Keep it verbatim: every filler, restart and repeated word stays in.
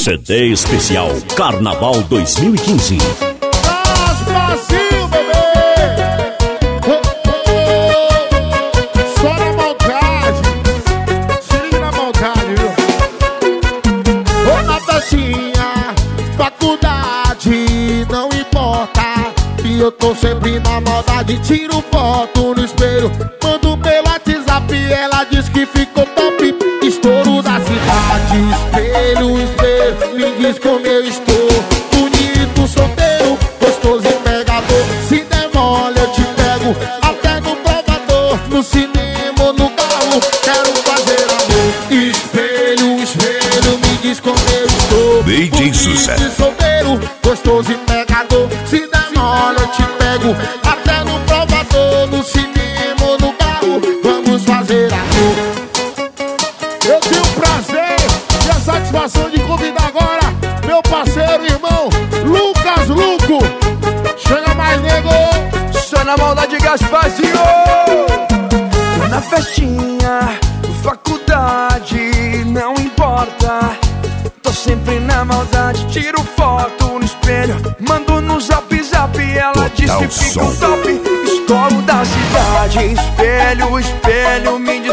C D especial Carnaval dois mil e quinze. Traz Brasil, bebê! Oh, oh, oh. Só na maldade. Se liga na maldade, viu? Ô, na festinha, faculdade, não importa. E eu tô sempre na maldade. Tiro foto no espelho, mando pelo WhatsApp. Ela diz que ficou top. Estouro da cidade. Espelho, espelho, me diz como eu estou. Bonito, solteiro, gostoso e pegador. Se der mole eu te pego, até no provador. No cinema ou no carro, quero fazer amor. Espelho, espelho, me diz como eu estou. D J Sucesso. Bonito, solteiro, gostoso e pegador. Se der mole eu te pego, até no provador. No cinema ou no carro, vamos fazer amor. Eu tenho o prazer e a satisfação de convidar agora meu parceiro e irmão Lucas Luco. Chega mais, nego. Só na maldade, Gasparzinho. Tô na festinha, faculdade, não importa. Tô sempre na maldade, tiro foto no espelho, mando no zap zap. Ela Total disse que fica som. top. Estouro da cidade. Espelho, espelho, me diz